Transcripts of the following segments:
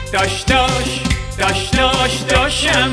داشتم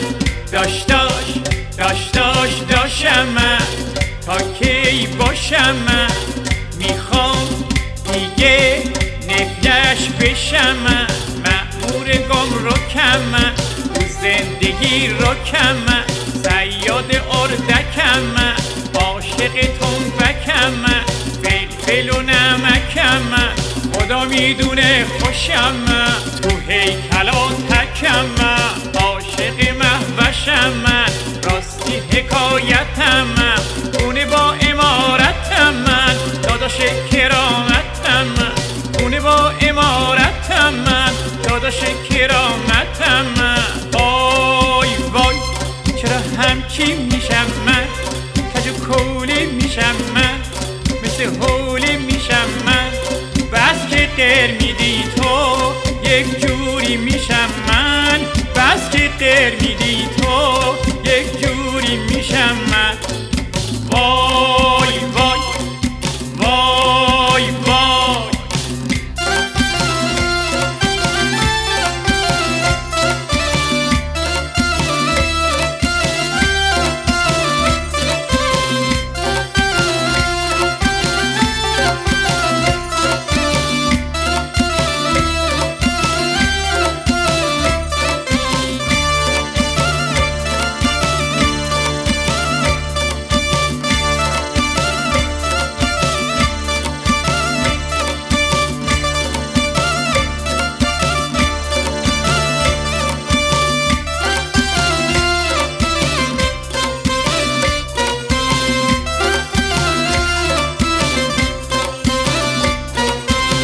تا کی باشم میخوام دیگه نگهش بشم مأمور گمرکم تو زندگی رکم صیاد اردکم عاشق تنبکم فلفل و نمکم خدا میدونه خوشم تو هیکلا تکم عاشق مهوشم راستی حکایتم خونه با امارتم داداش کرامتم خونه با امارتم داداش کرامتم وای وای چرا همچین میشم من کج و کولی میشم من مثل حولی میشم من بس که غیر میدی تو یک جوری میشم من بس که غیر میدی تو